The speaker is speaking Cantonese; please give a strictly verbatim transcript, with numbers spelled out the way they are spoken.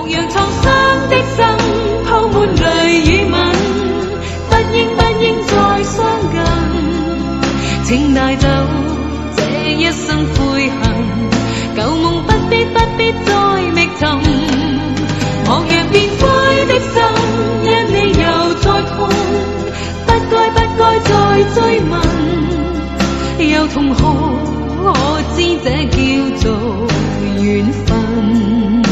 牧羊創傷的心，鋪滿淚與吻，不應不應再相近，請帶走這一生悔恨，舊夢不必不必再覓尋。我若變灰的心，因你又再痛，不該不該再追問，又痛哭，我知這叫做緣分。